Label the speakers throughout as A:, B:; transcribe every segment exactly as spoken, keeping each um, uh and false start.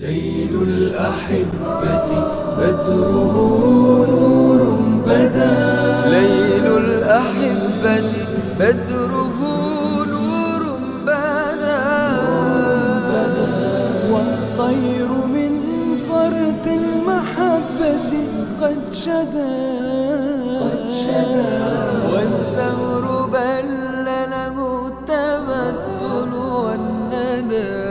A: ليل الأحبة بدره نور بدا.
B: ليل الأحبة بدره نور بدا.
A: والطير من فرط المحبة قد شدا.
B: والثمر بل له التبتل والندى.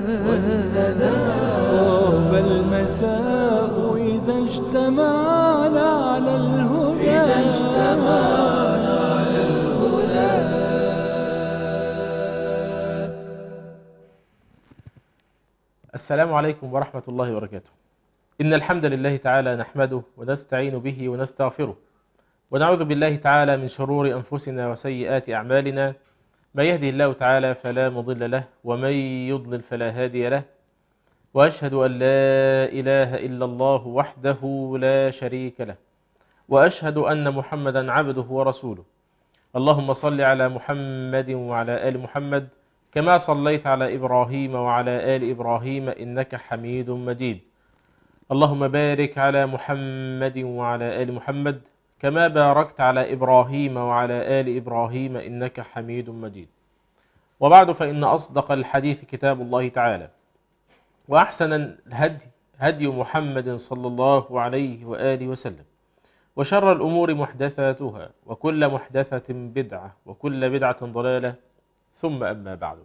A: طاب المساء إذا اجتمعنا على الهدى. إذا اجتمعنا على الهدى.
C: السلام عليكم ورحمة الله وبركاته. إن الحمد لله تعالى نحمده ونستعين به ونستغفره، ونعوذ بالله تعالى من شرور أنفسنا وسيئات أعمالنا. من يهده الله تعالى فلا مضل له، ومن يضلل فلا هادي له. وأشهد أن لا إله إلا الله وحده لا شريك له، وأشهد أن محمدا عبده ورسوله. اللهم صل على محمد وعلى آل محمد كما صليت على إبراهيم وعلى آل إبراهيم إنك حميد مجيد. اللهم بارك على محمد وعلى آل محمد كما باركت على إبراهيم وعلى آل إبراهيم إنك حميد مجيد. وبعد، فإن أصدق الحديث كتاب الله تعالى، وأحسن الهدي هدي محمد صلى الله عليه وآله وسلم، وشر الأمور محدثاتها، وكل محدثة بدعة، وكل بدعة ضلالة، ثم أما بعد.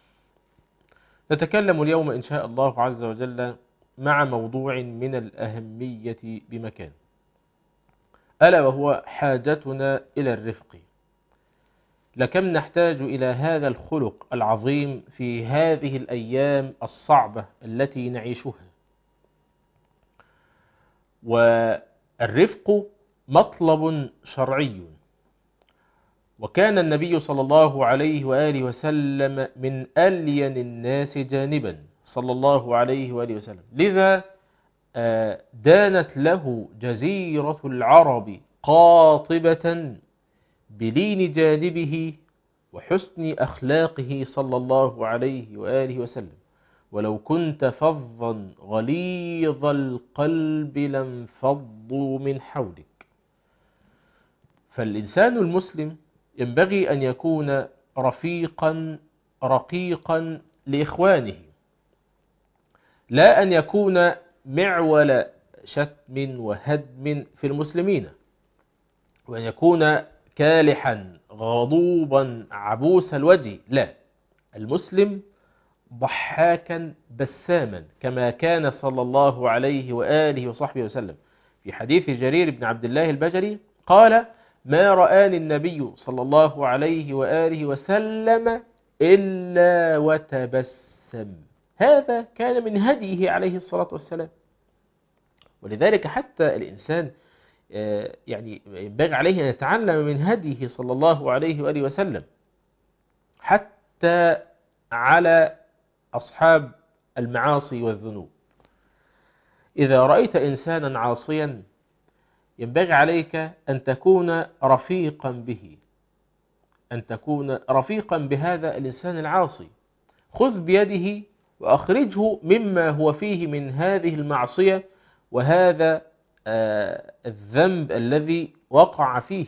C: نتكلم اليوم إن شاء الله عز وجل مع موضوع من الأهمية بمكان، ألا وهو حاجتنا إلى الرفق. لكم نحتاج إلى هذا الخلق العظيم في هذه الأيام الصعبة التي نعيشها. والرفق مطلب شرعي، وكان النبي صلى الله عليه وآله وسلم من ألين الناس جانبا صلى الله عليه وآله وسلم، لذا دانت له جزيرة العرب قاطبة بلين جانبه وحسن أخلاقه صلى الله عليه وآله وسلم. ولو كنت فظا غليظ القلب لانفضوا من حولك. فالإنسان المسلم ينبغي أن يكون رفيقا رقيقا لإخوانه، لا أن يكون معول شتم وهدم في المسلمين، وأن يكون كالحا غضوبا عبوس الوجه. لا، المسلم ضحاكا بساما كما كان صلى الله عليه وآله وصحبه وسلم. في حديث جرير بن عبد الله البجلي قال: ما رآني النبي صلى الله عليه وآله وسلم إلا وتبسم. هذا كان من هديه عليه الصلاة والسلام. ولذلك حتى الإنسان يعني ينبغي عليه أن يتعلم من هديه صلى الله عليه وآله وسلم، حتى على أصحاب المعاصي والذنوب. إذا رأيت إنسانا عاصيا ينبغي عليك أن تكون رفيقا به، أن تكون رفيقا بهذا الإنسان العاصي. خذ بيده وأخرجه مما هو فيه من هذه المعصية وهذا آه الذنب الذي وقع فيه.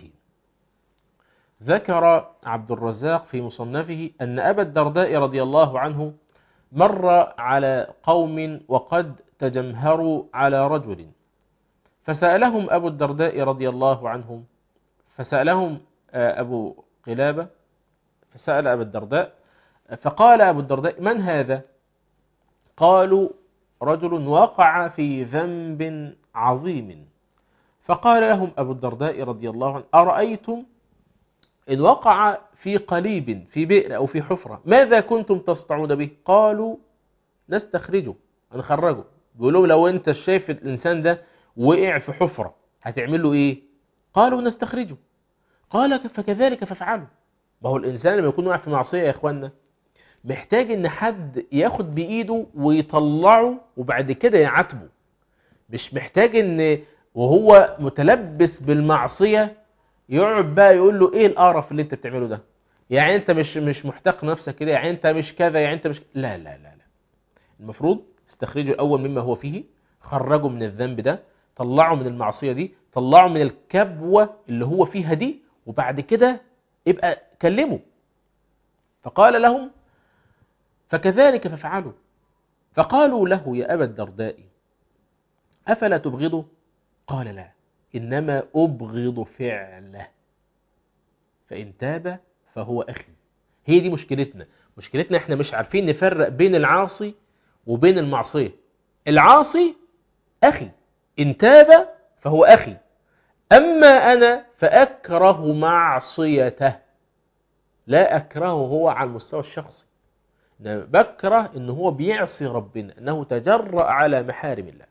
C: ذكر عبد الرزاق في مصنفه أن أبا الدرداء رضي الله عنه مر على قوم وقد تجمهروا على رجل، فسألهم أبو الدرداء رضي الله عنهم فسألهم أبو قلابة فسأل أبو الدرداء فقال أبو الدرداء: من هذا؟ قالوا: رجل وقع في ذنب عظيم. فقال لهم أبو الدرداء رضي الله عنه: أرأيتم إن وقع في قليب في بئر أو في حفرة ماذا كنتم تصنعون به؟ قالوا: نستخرجه، نخرجه. بيقولوا: لو أنت شايف الإنسان ده وقع في حفرة هتعمل له إيه؟ قالوا: نستخرجه. قال: فكذلك فافعلوا. ما هو الإنسان لما يكون واقع في معصية يا إخوانا محتاج إن حد ياخد بإيده ويطلعه وبعد كده يعاتبه، مش محتاج إن وهو متلبس بالمعصية يقعد بقى يقول له: إيه القرف اللي أنت بتعمله ده؟ يعني أنت مش مش محتاج نفسك كده، يعني أنت مش كذا، يعني أنت مش. لا لا لا لا. المفروض استخرجه الأول مما هو فيه، خرجه من الذنب ده، طلعه من المعصية دي، طلعه من الكبوة اللي هو فيها دي، وبعد كده ابقى كلمه. فقال لهم فكذلك ففعلوا. فقالوا له يا أبا الدرداء أفلا تبغضه؟ قال لا، إنما أبغض فعله، فإن تاب فهو أخي. هي دي مشكلتنا. مشكلتنا احنا مش عارفين نفرق بين العاصي وبين المعصية. العاصي أخي، إن تاب فهو أخي، أما أنا فأكره معصيته، لا أكرهه هو على المستوى الشخصي، بكره إنه هو بيعصي ربنا، أنه تجرأ على محارم الله.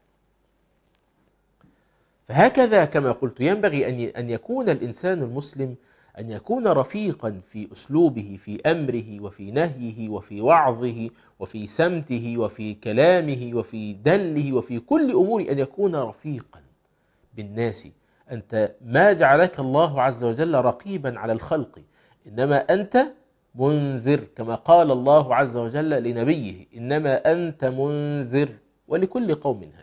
C: فهكذا كما قلت ينبغي أن يكون الإنسان المسلم أن يكون رفيقا في أسلوبه، في أمره وفي نهيه وفي وعظه وفي سمته وفي كلامه وفي دله وفي كل أمور، أن يكون رفيقا بالناس. أنت ما جعلك الله عز وجل رقيبا على الخلق، إنما أنت منذر، كما قال الله عز وجل لنبيه إنما أنت منذر ولكل قوم هاد.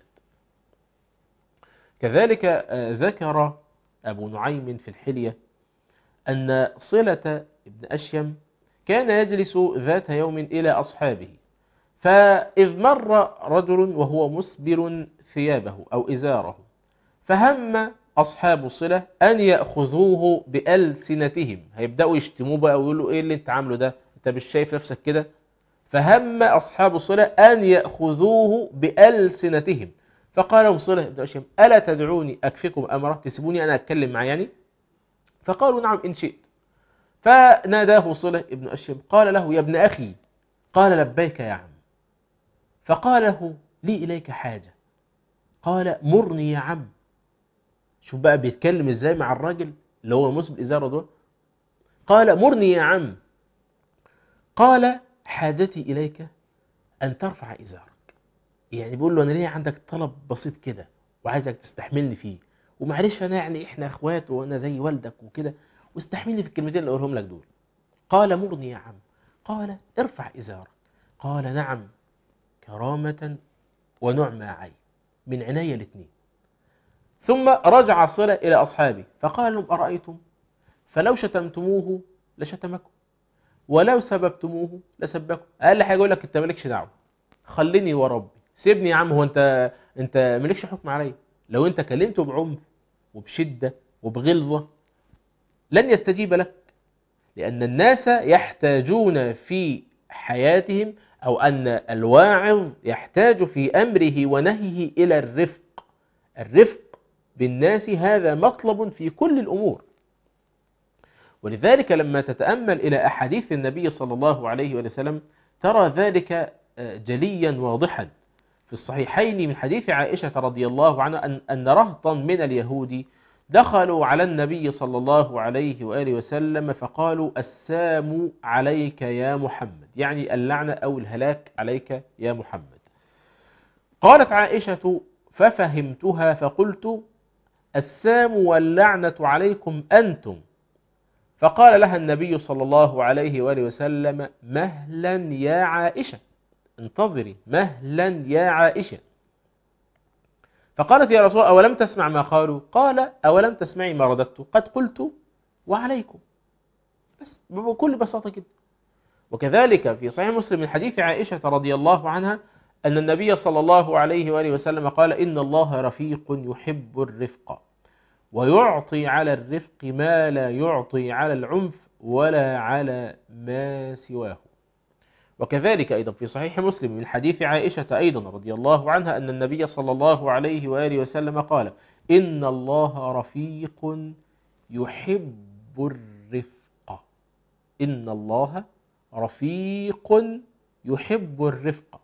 C: كذلك ذكر أبو نعيم في الحلية أن صلة ابن أشيم كان يجلس ذات يوم إلى أصحابه، فإذ مر رجل وهو مسبر ثيابه أو إزاره، فهم أصحاب صلة أن يأخذوه بألسنتهم، هيبدأوا يشتموه بقى ويقولوا إيه اللي أنت عامله ده، أنت مش شايف نفسك كده. فهم أصحاب صلة أن يأخذوه بألسنتهم، فقال لهم صلة ابن أشيم ألا تدعوني أكفكم أمره، تسيبوني أنا أتكلم معي يعني؟ فقالوا نعم إن شئت. فناداه صلة ابن أشيم قال له يا ابن أخي، قال لبيك يا عم. فقال له لي إليك حاجة. قال مرني يا عم. شوف بقى بيتكلم إزاي مع الراجل اللي هو مسبل إزاره ده. قال مرني يا عم. قال حاجتي إليك أن ترفع إزارك. يعني بيقول له أنا ليه عندك طلب بسيط كده وعايزك تستحملني فيه، ومعلش أنا يعني إحنا أخوات وأنا زي والدك وكده، واستحملني في الكلمتين اللي أقولهم لك دول. قال مرني يا عم. قال ارفع إزارك. قال نعم كرامة ونعمة عين، من عناية الاثنين. ثم رجع صلة إلى أصحابه فقال لهم أرأيتم فلو شتمتموه لشتمكم ولو سببتموه لسبكم. أقل حاجة يقول لك أنت مالكش دعوة، خليني وربي، سيبني يا عم، هو أنت أنت مالكش حكم علي. لو أنت كلمته بعنف وبشدة وبغلظة لن يستجيب لك، لأن الناس يحتاجون في حياتهم، أو أن الواعظ يحتاج في أمره ونهيه إلى الرفق. الرفق بالناس هذا مطلب في كل الأمور. ولذلك لما تتأمل إلى أحاديث النبي صلى الله عليه وسلم ترى ذلك جليا واضحا. في الصحيحين من حديث عائشة رضي الله عنها أن, أن رهطا من اليهود دخلوا على النبي صلى الله عليه وآله وسلم فقالوا السام عليك يا محمد، يعني اللعنة أو الهلاك عليك يا محمد. قالت عائشة ففهمتها فقلت السام واللعنة عليكم أنتم. فقال لها النبي صلى الله عليه وآله وسلم مهلا يا عائشة، انتظري مهلا يا عائشة. فقالت يا رسول الله أولم تسمع ما قالوا؟ قال أولم تسمعي ما رددت؟ قد قلت وعليكم، بس بكل بساطة كده. وكذلك في صحيح مسلم من حديث عائشة رضي الله عنها أن النبي صلى الله عليه وآله وسلم قال إن الله رفيق يحب الرفق ويعطي على الرفق ما لا يعطي على العنف ولا على ما سواه. وكذلك أيضا في صحيح مسلم من حديث عائشة أيضا رضي الله عنها أن النبي صلى الله عليه وآله وسلم قال إن الله رفيق يحب الرفق. إن الله رفيق يحب الرفق.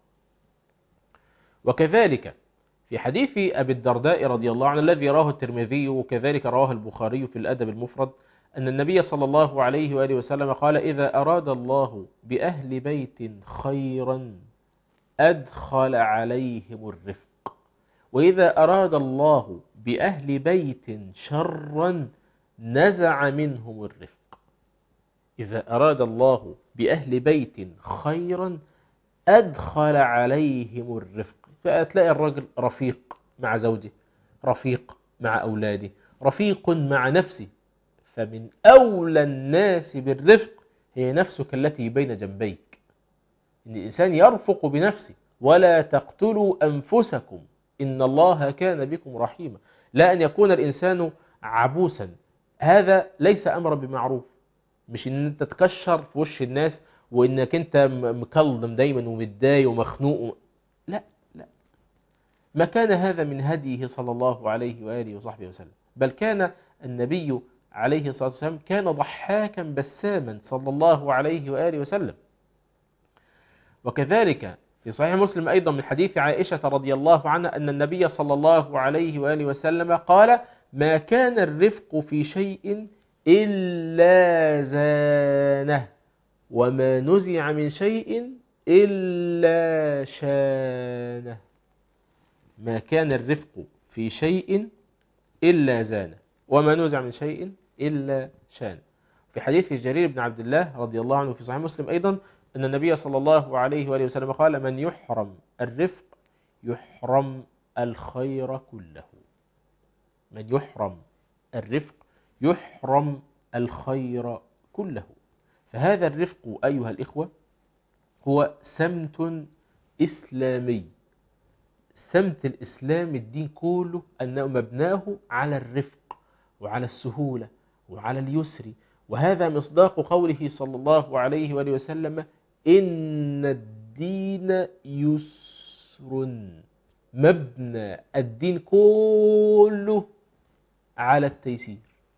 C: وكذلك في حديث أبي الدرداء رضي الله عنه الذي رواه الترمذي وكذلك رواه البخاري في الأدب المفرد أن النبي صلى الله عليه وآله وسلم قال إذا أراد الله بأهل بيت خيرا أدخل عليهم الرفق، وإذا أراد الله بأهل بيت شرا نزع منهم الرفق. إذا أراد الله بأهل بيت خيرا أدخل عليهم الرفق، فتلاقي الرجل رفيق مع زوجه، رفيق مع أولاده، رفيق مع نفسه. فمن أولى الناس بالرفق هي نفسك التي بين جنبيك، إن الإنسان يرفق بنفسه. ولا تقتلوا أنفسكم إن الله كان بكم رحيما. لا أن يكون الإنسان عبوسا، هذا ليس أمرا بمعروف. مش إن أنت تكشر في وش الناس وإنك أنت مكلم دايما ومتضايق ومخنوق، لا لا، ما كان هذا من هديه صلى الله عليه وآله وصحبه وسلم. بل كان النبي عليه الصلاة والسلام كان ضحاكا بساما صلى الله عليه وآله وسلم. وكذلك في صحيح مسلم أيضا من حديث عائشة رضي الله عنها أن النبي صلى الله عليه وآله وسلم قال: ما كان الرفق في شيء إلا زانه، وما نزع من شيء إلا شانه. ما كان الرفق في شيء إلا زانه، وما نزع من شيء إلا شانه. في حديث جرير بن عبد الله رضي الله عنه في صحيح مسلم أيضا أن النبي صلى الله عليه وآله وسلم قال: من يحرم الرفق يحرم الخير كله. من يحرم الرفق يحرم الخير كله. فهذا الرفق أيها الإخوة هو سمت إسلامي. سمت الإسلام الدين كله أنه مبناه على الرفق وعلى السهولة وعلى اليسر. وهذا مصداق قوله صلى الله عليه وآله وسلم: إن الدين يسر. مبنى الدين كله على التيسير.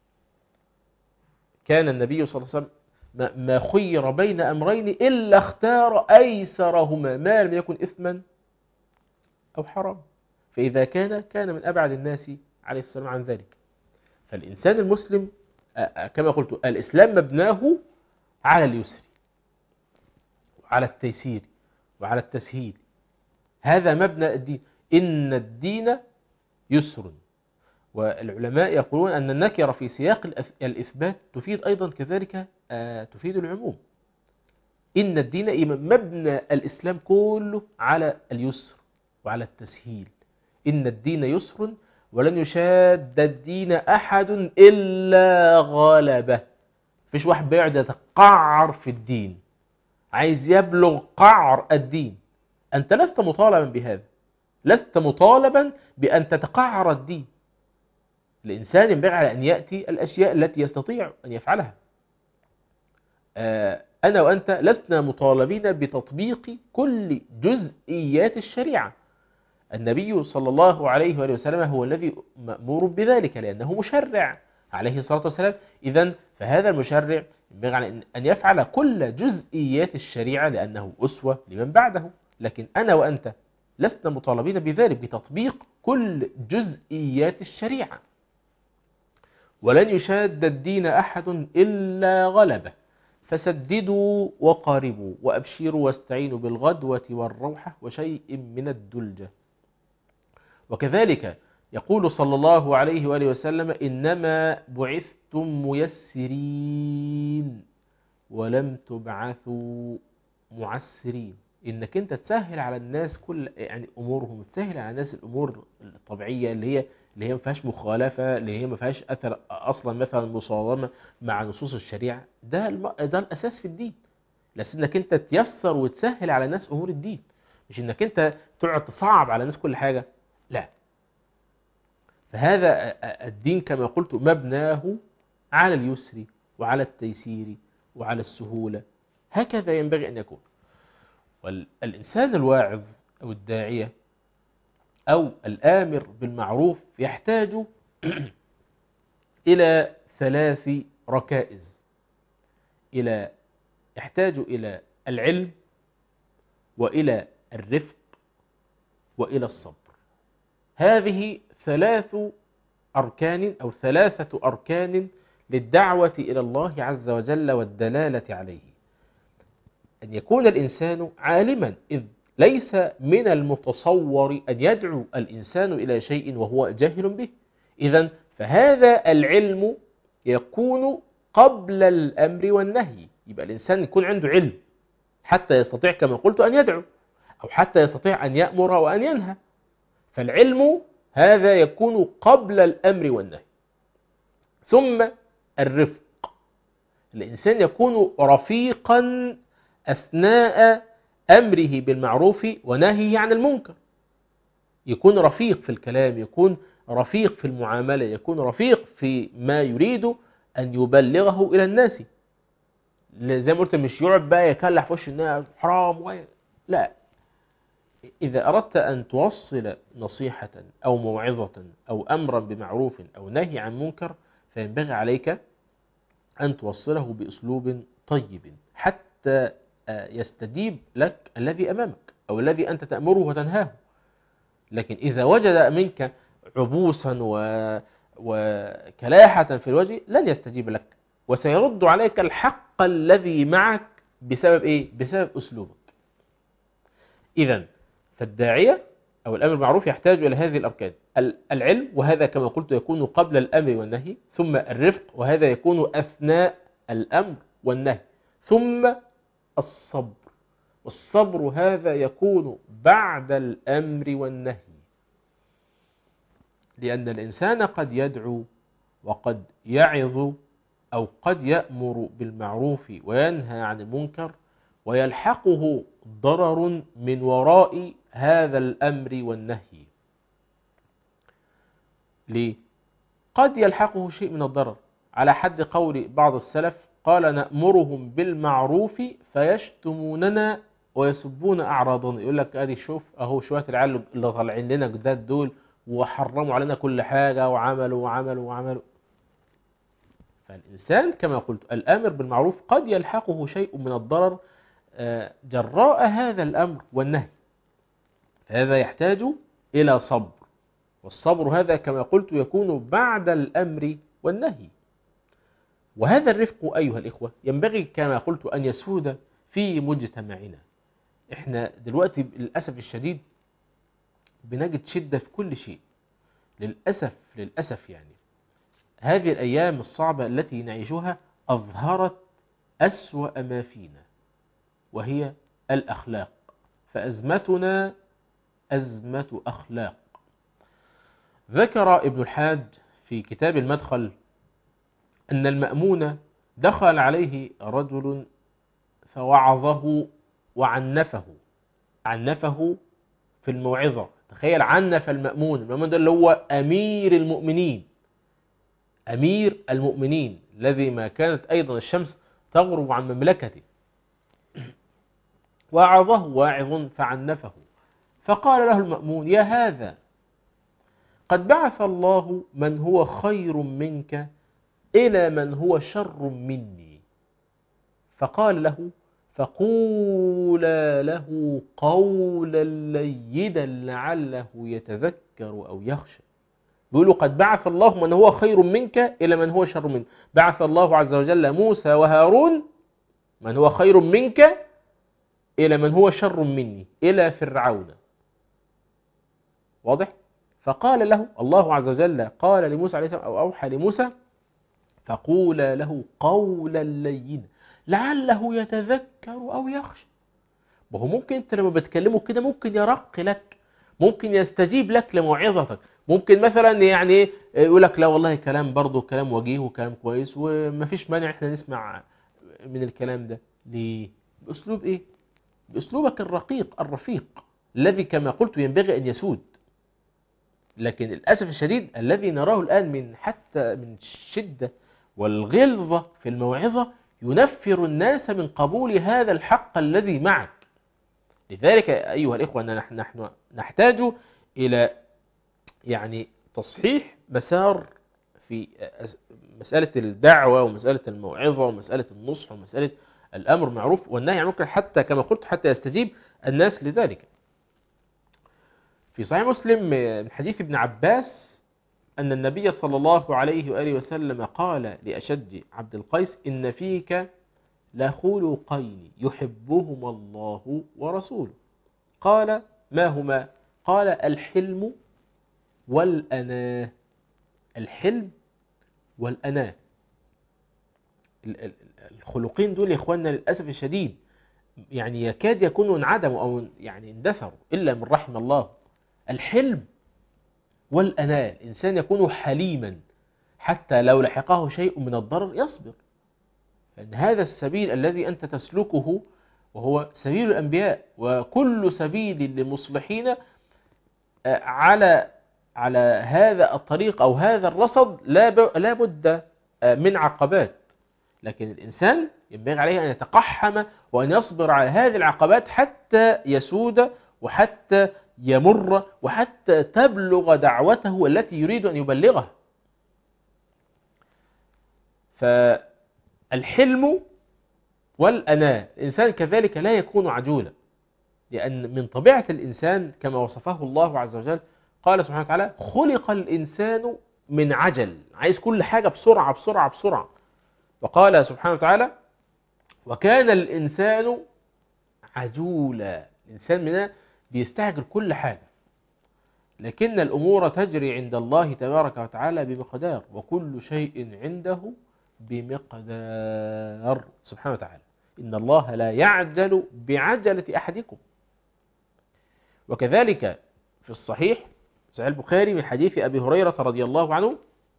C: كان النبي صلى الله عليه وسلم ما خير بين أمرين إلا اختار أيسرهما ما لم يكن إثما أو حرام. فإذا كان كان من أبعد الناس عليه السلام عن ذلك. فالإنسان المسلم كما قلت الإسلام مبناه على اليسر وعلى التيسير وعلى التسهيل. هذا مبنى الدين. إن الدين يسر. والعلماء يقولون أن النكرة في سياق الإثبات تفيد أيضا كذلك تفيد العموم. إن الدين مبنى الإسلام كله على اليسر وعلى التسهيل. إن الدين يسر ولن يشاد الدين أحد إلا غلبه. فيش واحد بيقعد يتقعر في الدين عايز يبلغ قعر الدين. أنت لست مطالبا بهذا. لست مطالبا بأن تتقعر الدين. الإنسان ينبغي على أن يأتي الأشياء التي يستطيع أن يفعلها. أنا وأنت لسنا مطالبين بتطبيق كل جزئيات الشريعة. النبي صلى الله عليه وآله وسلم هو الذي مأمور بذلك لأنه مشرع عليه الصلاة والسلام. إذن فهذا المشرع ينبغي على أن يفعل كل جزئيات الشريعة لأنه أسوة لمن بعده. لكن أنا وأنت لسنا مطالبين بذلك بتطبيق كل جزئيات الشريعة. ولن يشاد الدين أحد إلا غلبه. فسددوا وقاربوا وأبشروا واستعينوا بالغدوة والروحة وشيء من الدلجة. وكذلك يقول صلى الله عليه وآله وسلم: إنما بعثتم ميسرين ولم تبعثوا معسرين. إنك أنت تسهل على الناس كل يعني أمورهم، تسهل على الناس الأمور الطبيعية اللي هي اللي هي ما فيهاش مخالفة، اللي هي ما فيهاش أثر أصلا مثلا مصادمة مع نصوص الشريعة. ده الم... ده الأساس في الدين. لازم إنك أنت تيسر وتسهل على الناس أمور الدين، مش إنك أنت تقعد تصعب على الناس كل حاجة. لا. فهذا الدين كما قلت مبناه على اليسر وعلى التيسير وعلى السهولة. هكذا ينبغي أن يكون. والإنسان الواعظ أو الداعية أو الآمر بالمعروف يحتاج إلى ثلاث ركائز. إلى يحتاج إلى العلم وإلى الرفق وإلى الصبر. هذه ثلاث أركان أو ثلاثة أركان للدعوة إلى الله عز وجل والدلالة عليه. أن يكون الإنسان عالما، إذ ليس من المتصور أن يدعو الإنسان إلى شيء وهو جاهل به. إذن فهذا العلم يكون قبل الأمر والنهي. يبقى الإنسان يكون عنده علم حتى يستطيع كما قلت أن يدعو. أو حتى يستطيع أن يأمر وأن ينهى. فالعلم هذا يكون قبل الأمر والنهي. ثم الرفق، الإنسان يكون رفيقا أثناء أمره بالمعروف ونهيه عن المنكر، يكون رفيق في الكلام، يكون رفيق في المعاملة، يكون رفيق في ما يريد أن يبلغه إلى الناس. زي ما قلت مش يقعد بقى يكلح في وش الناس حرام و... لا، إذا أردت أن توصل نصيحة أو موعظة أو أمرا بمعروف أو نهي عن منكر فينبغي عليك أن توصله بأسلوب طيب حتى يستجيب لك الذي أمامك أو الذي أنت تأمره وتنهاه. لكن إذا وجد منك عبوسا و... وكلاحة في الوجه لن يستجيب لك، وسيرد عليك الحق الذي معك بسبب إيه؟ بسبب أسلوبك. إذن فالداعية أو الأمر بالمعروف يحتاج إلى هذه الأركان: العلم، وهذا كما قلت يكون قبل الأمر والنهي، ثم الرفق، وهذا يكون أثناء الأمر والنهي، ثم الصبر، والصبر هذا يكون بعد الأمر والنهي. لأن الإنسان قد يدعو وقد يعظ أو قد يأمر بالمعروف وينهى عن المنكر ويلحقه ضرر من وراء هذا الأمر والنهي. ليه؟ قد يلحقه شيء من الضرر، على حد قول بعض السلف قال: نأمرهم بالمعروف فيشتموننا ويسبون أعراضنا. يقول لك أدي شوف أهو شوية العيال اللي طالعين لنا جداد دول وحرموا علينا كل حاجة وعملوا وعملوا وعملوا. فالإنسان كما قلت الأمر بالمعروف قد يلحقه شيء من الضرر جراء هذا الأمر والنهي، هذا يحتاج إلى صبر، والصبر هذا كما قلت يكون بعد الأمر والنهي. وهذا الرفق أيها الإخوة ينبغي كما قلت أن يسود في مجتمعنا. إحنا دلوقتي للأسف الشديد بنجد شدة في كل شيء، للأسف للأسف يعني هذه الأيام الصعبة التي نعيشها أظهرت أسوأ ما فينا، وهي الأخلاق. فأزمتنا أزمة أخلاق. ذكر ابن الحاج في كتاب المدخل أن المأمون دخل عليه رجل فوعظه وعنفه، عنفه في الموعظة. تخيل، عنف المأمون. المأمون ده اللي هو أمير المؤمنين، أمير المؤمنين الذي ما كانت أيضا الشمس تغرب عن مملكته. وعظه واعظ فعنفه، فقال له المأمون: يا هذا، قد بعث الله من هو خير منك إلى من هو شر مني. فقال له: فقولا له قولا لينا لعله يتذكر أو يخشى. بيقولوا قد بعث الله من هو خير منك إلى من هو شر منك. بعث الله عز وجل موسى وهارون، من هو خير منك إلى من هو شر مني، إلى فرعون. واضح؟ فقال له الله عز وجل، قال لموسى عليه السلام أو أوحى لموسى: فقولا له قولا لينا لعله يتذكر أو يخشى. وهو ممكن أنت لما بتكلمه كده ممكن يرق لك، ممكن يستجيب لك لموعظتك، ممكن مثلا يعني يقول لك لا والله كلام برضه كلام وجيه وكلام كويس وما فيش مانع احنا نسمع من الكلام ده. ليه؟ بأسلوب ايه؟ بأسلوبك الرقيق الرفيق الذي كما قلت ينبغي أن يسود. لكن للأسف الشديد الذي نراه الآن من حتى من الشدة والغلظة في الموعظة ينفر الناس من قبول هذا الحق الذي معك. لذلك أيها الإخوة نحن نحن نحتاج إلى يعني تصحيح مسار في مسألة الدعوة ومسألة الموعظة ومسألة النصح ومسألة الأمر معروف والنهي عن المنكر، حتى كما قلت حتى يستجيب الناس لذلك. في صحيح مسلم من حديث ابن عباس أن النبي صلى الله عليه وآله وسلم قال لأشج عبد القيس: إن فيك لخلقين يحبهما الله ورسوله. قال: ما هما؟ قال: الحلم والأناة. الحلم والأناة، الخلقين دول يا إخواننا للأسف الشديد يعني يكاد يكونوا انعدموا أو يعني اندثروا إلا من رحم الله. الحلم والأناة، الإنسان يكون حليما حتى لو لحقه شيء من الضرر يصبر، لأن هذا السبيل الذي أنت تسلكه وهو سبيل الأنبياء، وكل سبيل للمصلحين على على هذا الطريق أو هذا الرصد لا بد من عقبات، لكن الإنسان ينبغي عليه أن يتقحم وأن يصبر على هذه العقبات حتى يسود وحتى يمر وحتى تبلغ دعوته التي يريد أن يبلغها. فالحلم والأناة، الإنسان كذلك لا يكون عجولا، لأن من طبيعة الإنسان كما وصفه الله عز وجل، قال سبحانه وتعالى: خلق الإنسان من عجل، عايز كل حاجة بسرعة بسرعة بسرعة. وقال سبحانه وتعالى: وكان الإنسان عجولا، الإنسان منها بيستعجل كل حاجة، لكن الأمور تجري عند الله تبارك وتعالى بمقدار، وكل شيء عنده بمقدار سبحانه وتعالى. إن الله لا يعجل بعجلة أحدكم. وكذلك في الصحيح صحيح البخاري من حديث أبي هريرة رضي الله عنه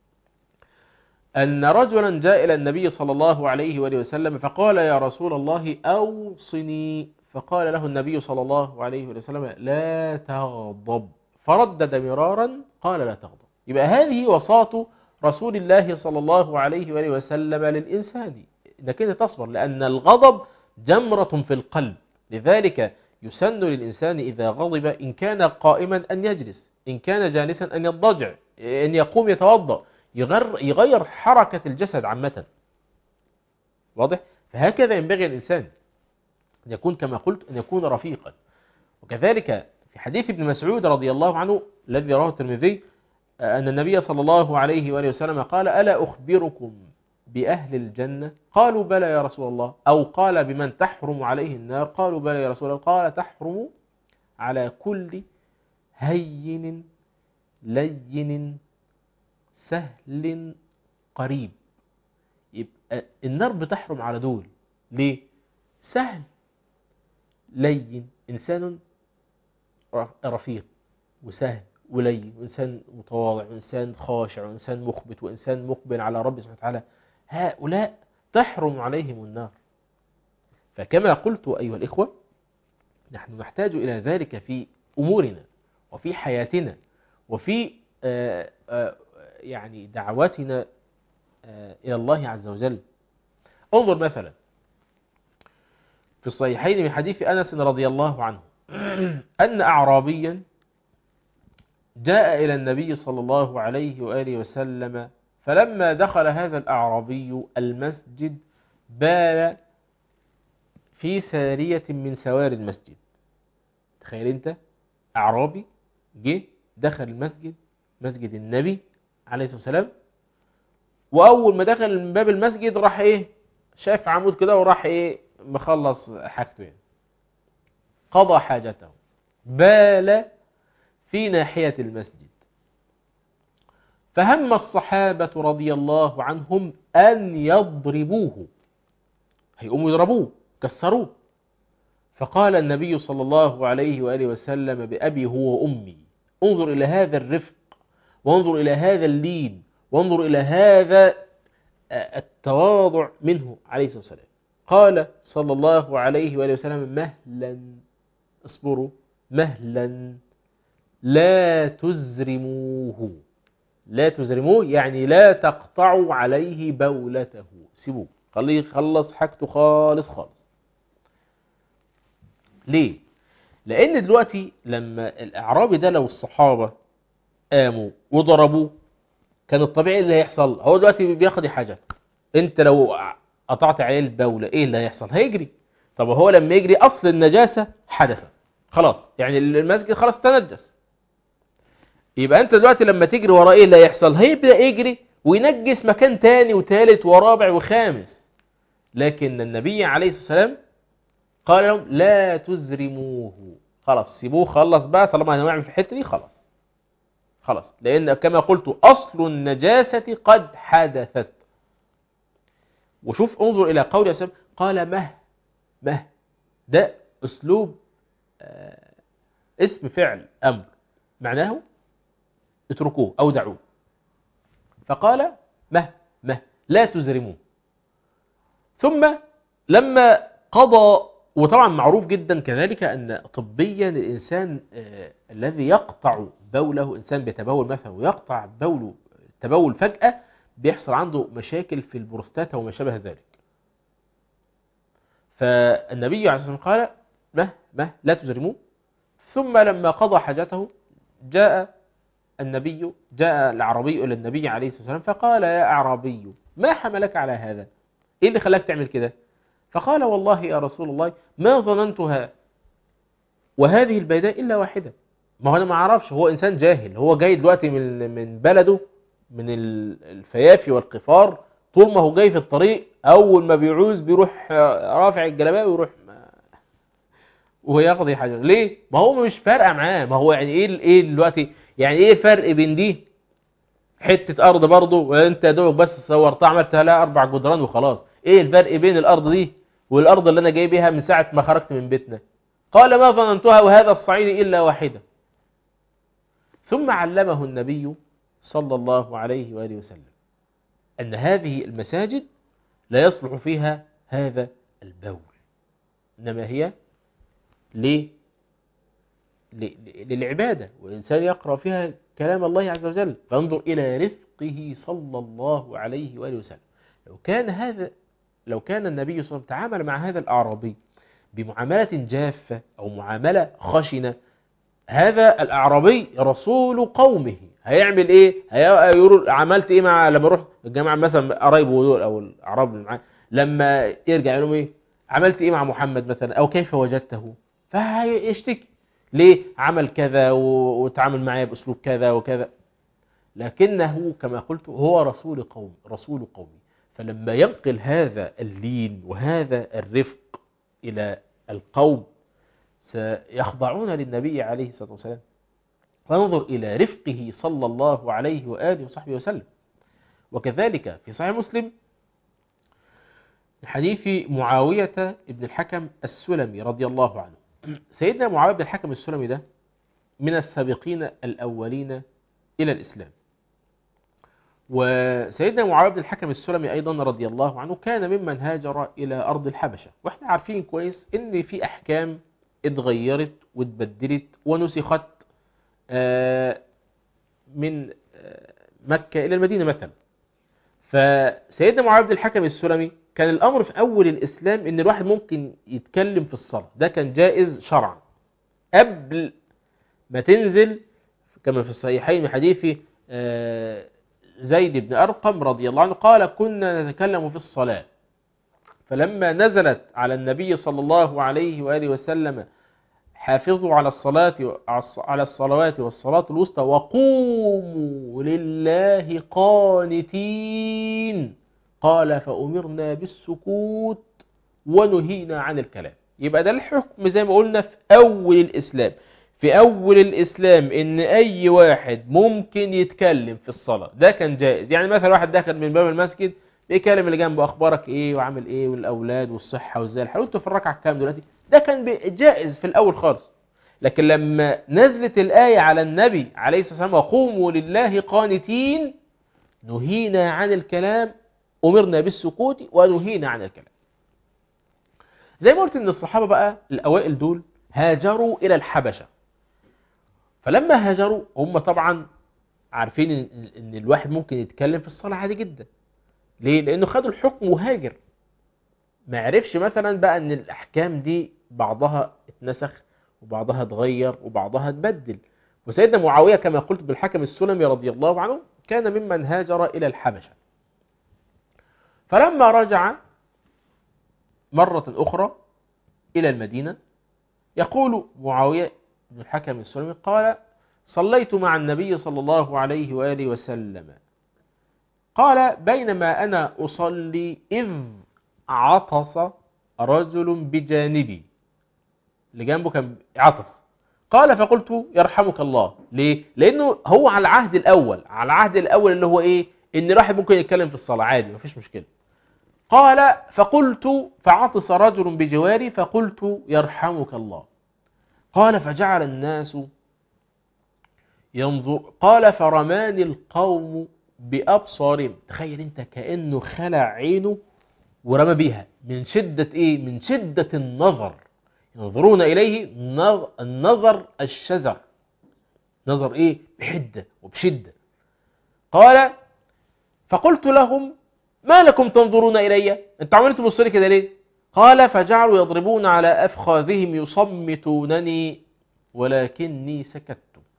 C: أن رجلا جاء إلى النبي صلى الله عليه وآله وسلم فقال: يا رسول الله أوصني. فقال له النبي صلى الله عليه وآله وسلم: لا تغضب. فردد مرارا قال: لا تغضب. يبقى هذه وصاة رسول الله صلى الله عليه وآله وسلم للإنسان، إنك أنت تصبر، لأن الغضب جمرة في القلب، لذلك يسن للإنسان إذا غضب إن كان قائما أن يجلس، إن كان جالسا أن يضطجع، أن يقوم يتوضأ، يغير, يغير حركة الجسد عامة. واضح؟ فهكذا ينبغي الإنسان أن يكون كما قلت أن يكون رفيقا. وكذلك في حديث ابن مسعود رضي الله عنه الذي رواه الترمذي أن النبي صلى الله عليه وآله وسلم قال: ألا أخبركم بأهل الجنة؟ قالوا: بلى يا رسول الله. أو قال: بمن تحرم عليه النار؟ قالوا: بلى يا رسول الله. قال: تحرم على كل هين لين سهل قريب. يبقى النار بتحرم على دول ليه؟ سهل لين، إنسان رفيق وسهل ولين، وإنسان متواضع، وإنسان خاشع، وإنسان مخبت، وإنسان مقبل على ربه سبحانه وتعالى، هؤلاء تحرم عليهم النار. فكما قلت أيها الإخوة، نحن نحتاج إلى ذلك في أمورنا وفي حياتنا وفي آآ آآ يعني دعواتنا إلى الله عز وجل. انظر مثلا في الصحيحين من حديث أنس رضي الله عنه أن أعرابيا جاء إلى النبي صلى الله عليه وآله وسلم، فلما دخل هذا الأعرابي المسجد بال في سارية من سوار المسجد. تخيل أنت أعرابي جه دخل المسجد، مسجد النبي عليه الصلاة والسلام، وأول ما دخل من باب المسجد راح إيه؟ شاف عمود كده وراح إيه؟ مخلص حاجته يعني. قضى حاجته، بال في ناحية المسجد. فهم الصحابة رضي الله عنهم أن يضربوه، هيقوموا يضربوه كسروه. فقال النبي صلى الله عليه وآله وسلم: بأبي هو وأمي، انظر إلى هذا الرفق، وانظر إلى هذا اللين، وانظر إلى هذا التواضع منه عليه الصلاة والسلام. قال صلى الله عليه وآله وسلم: مهلا، اصبروا، مهلا، لا تزرموه. لا تزرموه يعني لا تقطعوا عليه بولته، سيبوه، خليه يخلص حاجته خالص خالص. ليه؟ لأن دلوقتي لما الأعرابي ده لو الصحابة قاموا وضربوه كان الطبيعي اللي هيحصل، هو دلوقتي بياخد حاجة، انت لو قطعت عليه البولة ايه اللي هيحصل؟ هيجري. طب هو لما يجري أصل النجاسة حدثت خلاص، يعني المسجد خلاص تنجس. يبقى انت دلوقتي لما تجري وراه ايه اللي هيحصل؟ هيبدأ يجري وينجس مكان تاني وثالث ورابع وخامس. لكن النبي عليه الصلاة والسلام قال لهم: لا تزرموه، خلاص سيبوه، خلص بقى، طالما هنعمل في الحتة دي خلاص خلاص، لأن كما قلت أصل النجاسة قد حدثت. وشوف انظر إلى قول السلام، قال: مه مه ده أسلوب آه اسم فعل أمر معناه اتركوه أو دعوه. فقال مه مه لا تزرموه. ثم لما قضى، وطبعا معروف جدا كذلك أن طبيا الإنسان آه الذي يقطع بوله، إنسان بيتبول مثلا ويقطع بوله التبول فجأة، بيحصل عنده مشاكل في البروستاتا وما شابه ذلك. فالنبي عليه الصلاة والسلام قال مه مه لا تزرموه. ثم لما قضى حاجته جاء النبي جاء الأعرابي إلى النبي عليه الصلاة والسلام فقال يا أعرابي ما حملك على هذا؟ إيه اللي خلاك تعمل كده؟ فقال والله يا رسول الله ما ظننتها وهذه البيداء إلا واحدة. ما هو أنا ما أعرفش، هو إنسان جاهل، هو جاي دلوقتي من من بلده من الفيافي والقفار، طول ما هو جاي في الطريق أول ما بيعوز بيروح رافع الجلابيه ويروح ويقضي حاجة. ليه؟ ما هو مش فارقة معاه. ما هو يعني إيه إيه دلوقتي؟ يعني إيه فرق بين دي حتة أرض برضه وأنت دوبك بس صورتها عملتها لها أربع جدران وخلاص، إيه الفرق بين الأرض دي والأرض اللي أنا جاي بيها من ساعة ما خرجت من بيتنا؟ قال ما ظننتها وهذا الصعيد إلا واحدة. ثم علمه النبي صلى الله عليه وآله وسلم أن هذه المساجد لا يصلح فيها هذا البول، إنما هي ليه؟ للعبادة، والإنسان يقرأ فيها كلام الله عز وجل. فانظر إلى رفقه صلى الله عليه وآله وسلم. لو كان هذا لو كان النبي صلى الله عليه وسلم تعامل مع هذا الأعرابي بمعاملة جافة أو معاملة خشنة، هذا الأعرابي رسول قومه هيعمل إيه؟ هيقول عملت إيه مع لما أروح الجماعة مثلا قرايبه دول أو الأعراب اللي معاه، لما يرجع لهم إيه؟ عملت إيه مع محمد مثلا أو كيف وجدته؟ فهيشتكي ليه عمل كذا وتعامل معايا بأسلوب كذا وكذا. لكنه كما قلت هو رسول قوم رسول قومي، فلما ينقل هذا اللين وهذا الرفق إلى القوم سيخضعون للنبي عليه الصلاة والسلام. فانظر إلى رفقه صلى الله عليه وآله وصحبه وسلم. وكذلك في صحيح مسلم حديث معاوية بن الحكم السلمي رضي الله عنه. سيدنا معاوية بن الحكم السلمي ده من السابقين الأولين إلى الإسلام. وسيدنا معاوية بن الحكم السلمي أيضا رضي الله عنه كان ممن هاجر إلى أرض الحبشة. وإحنا عارفين كويس إن في أحكام اتغيرت واتبدلت ونسخت من مكة إلى المدينة مثلا. فسيدنا معاوية بن الحكم السلمي كان الأمر في أول الإسلام إن الواحد ممكن يتكلم في الصلاة، ده كان جائز شرعا قبل ما تنزل كما في الصحيحين من حديث زيد بن أرقم رضي الله عنه قال كنا نتكلم في الصلاة، فلما نزلت على النبي صلى الله عليه وآله وسلم حافظوا على الصلاة على الصلوات والصلاة الوسطى وقوموا لله قانتين، قال فأمرنا بالسكوت ونهينا عن الكلام. يبقى ده الحكم زي ما قلنا في أول الإسلام. في أول الإسلام إن أي واحد ممكن يتكلم في الصلاة، ده كان جائز. يعني مثلا واحد داخل من باب المسجد بيكلم اللي جنبه أخبارك إيه وعامل إيه والأولاد والصحة وإزاي الحال وأنتوا في الركعة الكام دلوقتي، ده كان جائز في الأول خالص. لكن لما نزلت الآية على النبي عليه الصلاة والسلام وقوموا لله قانتين نهينا عن الكلام، أمرنا بالسكوت ونهينا عن الكلام. زي ما قلت إن الصحابة بقى الأوائل دول هاجروا إلى الحبشة. فلما هاجروا هم طبعا عارفين إن الواحد ممكن يتكلم في الصلاة عادي جدا. ليه؟ لأنه خدوا الحكم وهاجر، ما عرفش مثلا بقى إن الأحكام دي بعضها اتنسخ وبعضها اتغير وبعضها اتبدل. وسيدنا معاوية كما قلت بالحكم السلمي رضي الله عنه كان ممن هاجر إلى الحبشة. فلما رجع مرة أخرى إلى المدينة يقول معاوية بن الحكم السلمي قال صليت مع النبي صلى الله عليه وآله وسلم، قال بينما أنا أصلي إذ عطس رجل بجانبي، اللي جنبه كان عطس. قال فقلت يرحمك الله. ليه؟ لأنه هو على العهد الأول على العهد الأول اللي هو إيه؟ إن الواحد ممكن يتكلم في الصلاة عادي مفيش مشكلة. قال فقلت فعطس رجل بجواري فقلت يرحمك الله. قال فجعل الناس ينظر. قال فرماني القوم بأبصارهم. تخيل انت كأنه خلع عينه ورمى بيها من شدة ايه؟ من شدة النظر. ينظرون إليه النظر الشزر، نظر ايه؟ بحدة وبشدة. قال فقلت لهم ما لكم تنظرون إلي؟ انتوا عملتوا تبصوا لي كده ليه؟ قال فجعلوا يضربون على أفخاذهم يصمتونني ولكني سكت.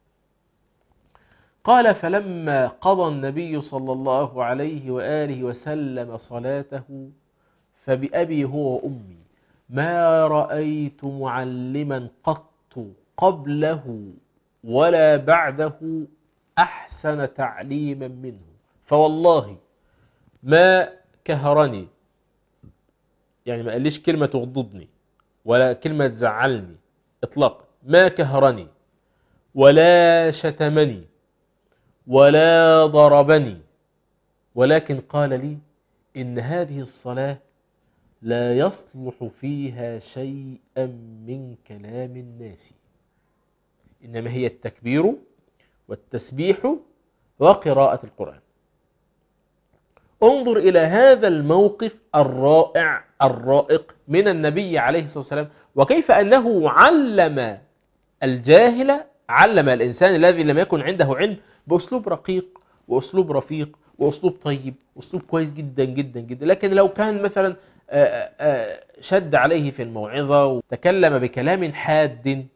C: قال فلما قضى النبي صلى الله عليه وآله وسلم صلاته فبأبي هو وأمي ما رأيت معلما قط قبله ولا بعده أحسن تعليما منه، فوالله ما كهرني، يعني ما قاليش كلمة تغضبني ولا كلمة تزعلني إطلاقا، ما كهرني ولا شتمني ولا ضربني، ولكن قال لي إن هذه الصلاة لا يصلح فيها شيئا من كلام الناس، إنما هي التكبير والتسبيح وقراءة القرآن. انظر إلى هذا الموقف الرائع الرائق من النبي عليه الصلاة والسلام، وكيف أنه علم الجاهل، علم الإنسان الذي لم يكن عنده علم بأسلوب رقيق وأسلوب رفيق وأسلوب طيب وأسلوب كويس جدا جدا جدا. لكن لو كان مثلا شد عليه في الموعظة وتكلم بكلام حاد،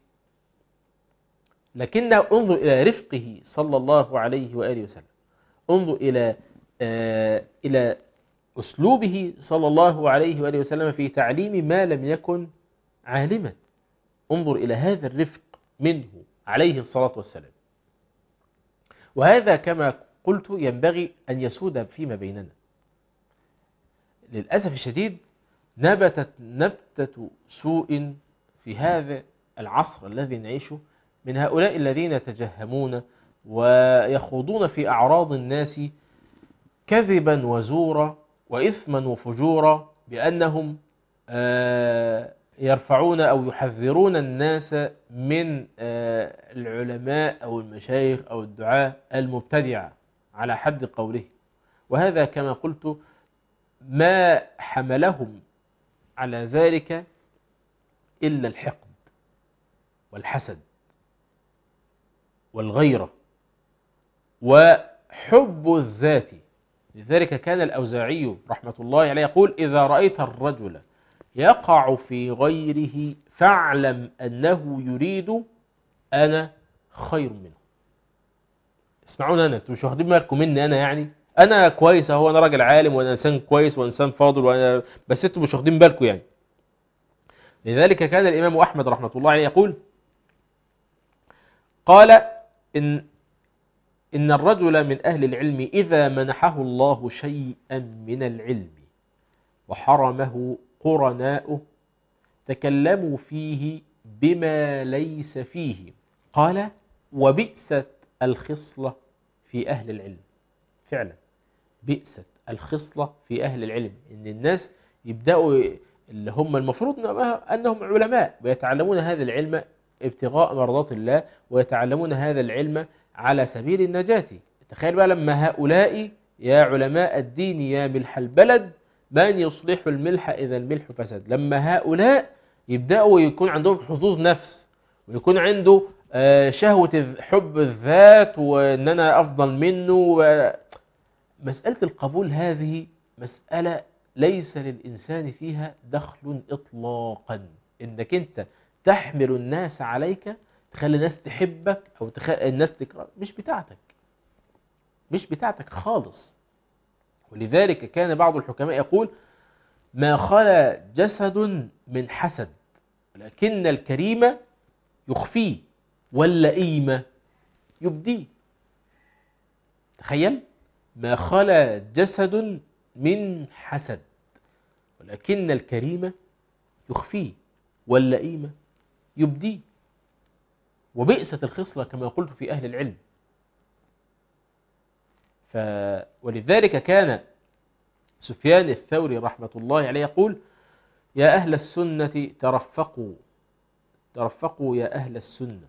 C: لكن انظر إلى رفقه صلى الله عليه وآله وسلم، انظر إلى إلى أسلوبه صلى الله عليه وآله وسلم في تعليم ما لم يكن عالما. انظر إلى هذا الرفق منه عليه الصلاة والسلام. وهذا كما قلت ينبغي أن يسود فيما بيننا. للأسف الشديد نبتت نبتة سوء في هذا العصر الذي نعيشه من هؤلاء الذين يتجهمون ويخوضون في أعراض الناس كذبا وزورا وإثما وفجورا بأنهم يرفعون أو يحذرون الناس من العلماء أو المشايخ أو الدعاة المبتدعة على حد قوله. وهذا كما قلت ما حملهم على ذلك إلا الحقد والحسد والغيرة وحب الذات. لذلك كان الأوزاعي رحمة الله عليه يقول إذا رأيت الرجل يقع في غيره فاعلم أنه يريد أنا خير منه. اسمعون، أنا انتوا مش واخدين بالكم مني، أنا يعني أنا كويس أهو، أنا راجل عالم وأنا إنسان كويس وإنسان فاضل وأنا، بس انتوا مش واخدين بالكم يعني. لذلك كان الإمام أحمد رحمة الله عليه يقول قال إن إن الرجل من أهل العلم إذا منحه الله شيئا من العلم وحرمه قرناؤه تكلموا فيه بما ليس فيه. قال وبئست الخصلة في أهل العلم. فعلا بئست الخصلة في أهل العلم، إن الناس يبدأوا اللي هم المفروض أنهم علماء ويتعلمون هذا العلم ابتغاء مرضات الله ويتعلمون هذا العلم على سبيل النجاة. تخيل بقى لما هؤلاء يا علماء الدين يا ملح البلد من يصلح الملح إذا الملح فسد، لما هؤلاء يبدأوا يكون عندهم حظوظ نفس ويكون عنده شهوة حب الذات وأن أنا أفضل منه. مسألة القبول هذه مسألة ليس للإنسان فيها دخل إطلاقا. إنك أنت تحمل الناس عليك، تخلي الناس تحبك أو تخلي الناس تكرهك، مش بتاعتك، مش بتاعتك خالص. ولذلك كان بعض الحكماء يقول ما خلا جسد من حسد لكن الكريم يخفيه واللئيم يبديه. تخيل، ما خلا جسد من حسد ولكن الكريم يخفيه واللئيم يبديه. وبئست الخصلة كما قلت في أهل العلم. ف... ولذلك كان سفيان الثوري رحمة الله عليه يقول: يا أهل السنة ترفقوا ترفقوا يا أهل السنة.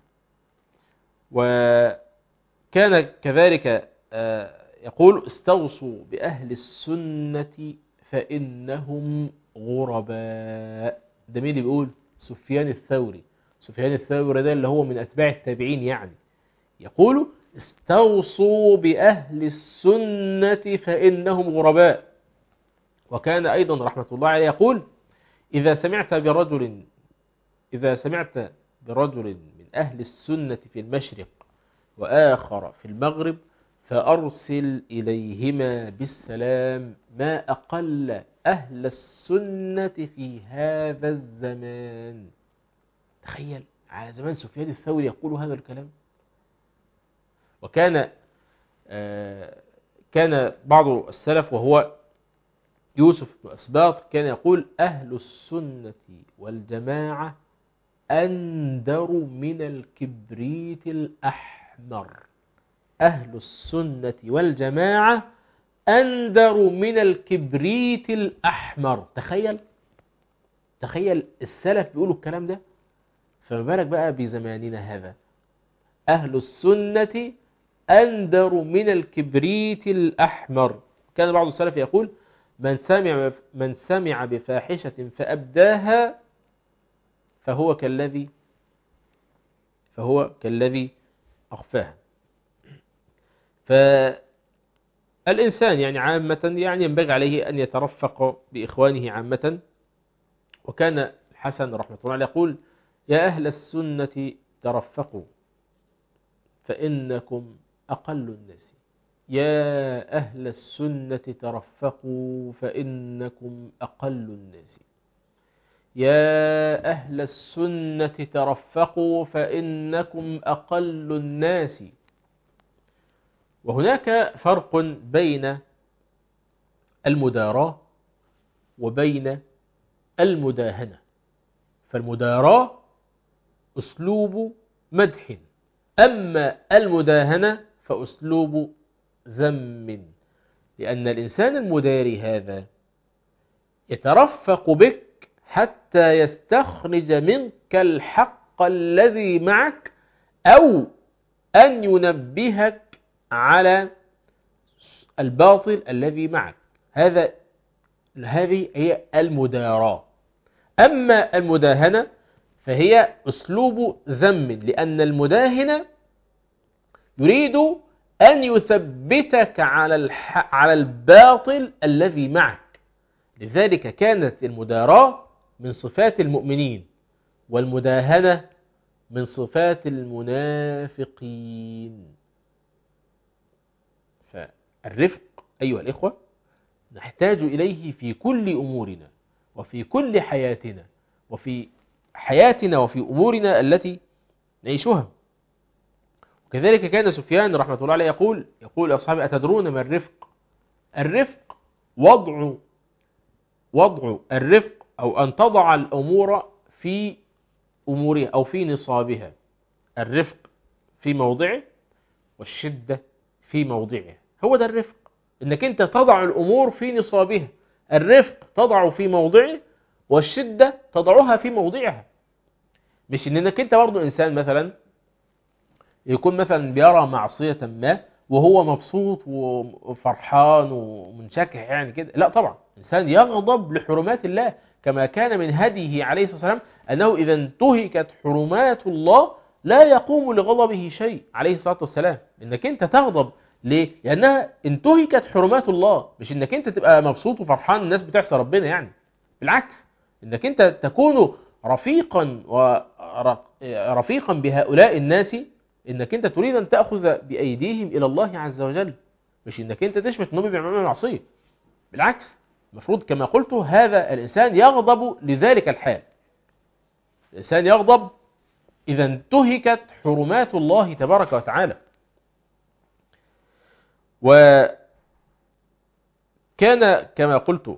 C: وكان كذلك يقول: استوصوا بأهل السنة فإنهم غرباء. ده مين اللي بيقول؟ سفيان الثوري. سفيان الثوري ده اللي هو من أتباع التابعين يعني، يقول: استوصوا بأهل السنة فإنهم غرباء. وكان أيضا رحمة الله عليه يقول: إذا سمعت برجل إذا سمعت برجل من أهل السنة في المشرق وآخر في المغرب فأرسل إليهما بالسلام، ما أقل أهل السنة في هذا الزمان. تخيل على زمان سفيان الثوري يقول هذا الكلام. وكان آه كان بعض السلف وهو يوسف بن أسباط كان يقول: أهل السنة والجماعة أندر من الكبريت الأحمر. أهل السنة والجماعة أندر من الكبريت الأحمر. تخيل تخيل السلف بيقولوا الكلام ده، فما بالك بقى بزماننا هذا. أهل السنة أندر من الكبريت الأحمر. كان بعض السلف يقول: من سمع من سمع بفاحشة فأبداها فهو كالذي فهو كالذي أخفاها. فالإنسان يعني عامة يعني ينبغي عليه أن يترفق بإخوانه عامة. وكان الحسن رحمة الله عليه يقول: يا أهل السنة ترفقوا فإنكم أقل الناس. يا أهل السنة ترفقوا فإنكم أقل الناس. يا أهل السنة ترفقوا فإنكم أقل الناس. وهناك فرق بين المداراة وبين المداهنة. فالمداراة أسلوب مدح، أما المداهنة فأسلوب ذم، لأن الإنسان المداري هذا يترفق بك حتى يستخرج منك الحق الذي معك، أو أن ينبهك على الباطل الذي معك. هذا هذه هي المداراة. أما المداهنة فهي أسلوب ذم، لأن المداهن يريد أن يثبتك على الح... على الباطل الذي معك. لذلك كانت المداراة من صفات المؤمنين، والمداهنة من صفات المنافقين. فالرفق أيها الإخوة نحتاج إليه في كل أمورنا وفي كل حياتنا وفي حياتنا وفي أمورنا التي نعيشها. وكذلك كان سفيان رحمة الله عليه يقول يقول أصحابي: أتدرون ما الرفق؟ الرفق وضع وضع الرفق أو أن تضع الأمور في أمورها أو في نصابها. الرفق في موضعه والشدة في موضعها. هو ده الرفق، إنك أنت تضع الأمور في نصابها. الرفق تضع في موضعه والشدة تضعها في موضعها. مش إنك أنت برضو إنسان مثلا يكون مثلا بيرى معصية ما وهو مبسوط وفرحان ومنشكح يعني كده. لا طبعا، إنسان يغضب لحرمات الله، كما كان من هديه عليه الصلاة والسلام أنه إذا انتهكت حرمات الله لا يقوم لغضبه شيء عليه الصلاة والسلام. إنك أنت تغضب ليه؟ لأنها انتهكت حرمات الله، مش إنك أنت تبقى مبسوط وفرحان الناس بتعصي ربنا يعني. بالعكس، إنك أنت تكون رفيقا ورفيقا بهؤلاء الناس، إنك أنت تريد أن تأخذ بأيديهم إلى الله عز وجل، مش إنك أنت تشمت نوبي بيعملوا معصية. بالعكس، المفروض كما قلت هذا الإنسان يغضب لذلك الحال. الإنسان يغضب إذا انتهكت حرمات الله تبارك وتعالى. وكان كما قلت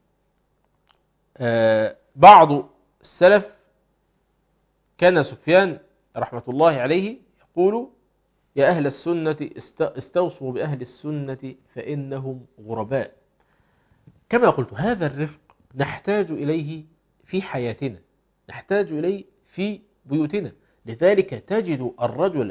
C: بعض السلف، كان سفيان رحمة الله عليه يقول: يا أهل السنة استوصوا بأهل السنة فإنهم غرباء. كما قلت هذا الرفق نحتاج إليه في حياتنا، نحتاج إليه في بيوتنا. لذلك تجد الرجل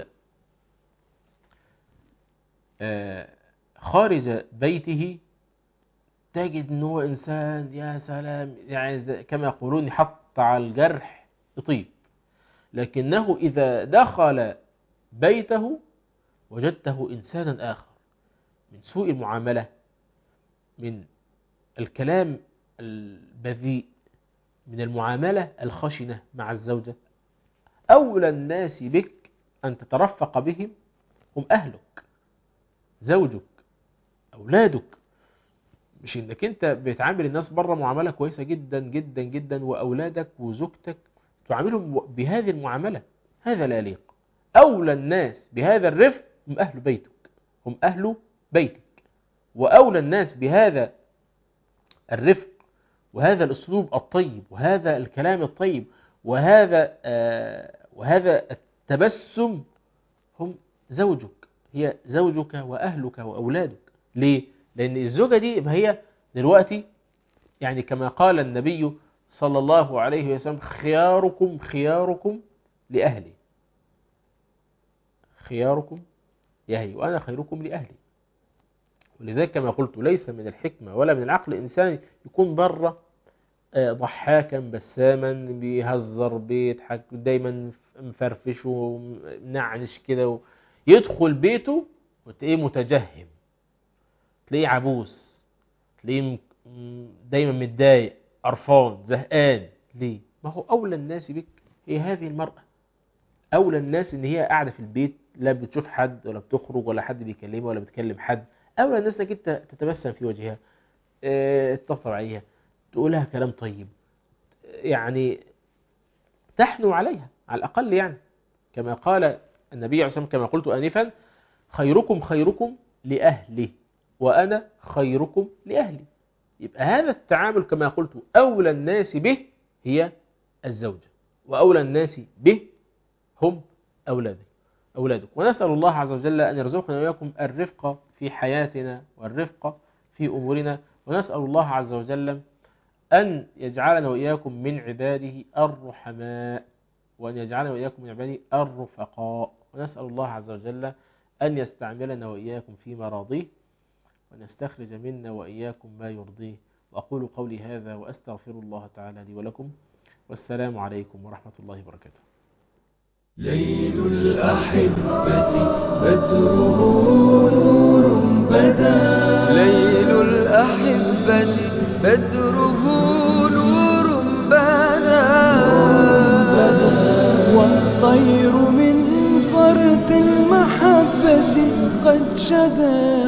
C: خارج بيته تجد أنه إنسان يا سلام، يعني كما يقولون يحط على الجرح يطيب، لكنه إذا دخل بيته وجدته إنسانا آخر، من سوء المعاملة، من الكلام البذيء، من المعاملة الخشنة مع الزوجة. أولى الناس بك أن تترفق بهم هم أهلك، زوجك، أولادك. مش إنك أنت بتعامل الناس بره معاملة كويسة جدا جدا جدا وأولادك وزوجتك تعاملهم بهذه المعاملة، هذا لا يليق. أولى الناس بهذا الرفق هم أهل بيتك، هم أهل بيتك. وأولى الناس بهذا الرفق وهذا الأسلوب الطيب وهذا الكلام الطيب وهذا آه وهذا التبسم هم زوجك، هي زوجك وأهلك وأولادك. ليه؟ لأن الزوجة دي هي دلوقتي يعني كما قال النبي صلى الله عليه وسلم خياركم خياركم لأهلي، خياركم لأهلي وأنا خيركم لأهلي. ولذلك كما قلت ليس من الحكمة ولا من العقل الإنساني يكون بره ضحاكا بساما بيهزر بيضحك دايما مفرفش ومنعنش كده، يدخل بيته وتلاقيه متجهم، تلاقيه عبوس، تلاقيه دايما متضايق قرفان زهقان. ليه؟ ما هو أولى الناس بك هي هذه المرأة، أولى الناس إن هي قاعدة في البيت لا بتشوف حد ولا بتخرج ولا حد بيكلمها ولا بتكلم حد. أولى الناس إنك أنت تتبسم في وجهها، اه تطبطب عليها، تقولها كلام طيب، يعني تحنو عليها على الأقل. يعني كما قال النبي عليه الصلاة والسلام كما قلت آنفا خيركم خيركم لأهله وأنا خيركم لأهلي. يبقى هذا التعامل كما قلت أولى الناس به هي الزوجة، وأولى الناس به هم أولادك أولادك ونسأل الله عز وجل أن يرزقنا وإياكم الرفق في حياتنا والرفق في أمورنا، ونسأل الله عز وجل أن يجعلنا وإياكم من عباده الرحماء، وأن يجعلنا وإياكم من عباده الرفقاء، ونسأل الله عز وجل أن يستعملنا وإياكم في مراضيه وأن يستخرج منا وإياكم ما يرضيه. وأقول قولي هذا وأستغفر الله تعالى لي ولكم، والسلام عليكم ورحمة الله وبركاته.
A: ليل الأحبة بدره نور بدا،
B: ليل الأحبة بدره نور بدا،
A: والطير من فرط المحبة قد شدا،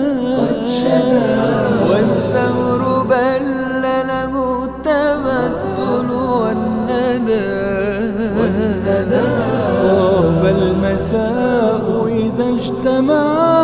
B: والثمر بل له التمثل والندى،
A: طاب المساء إذا اجتمع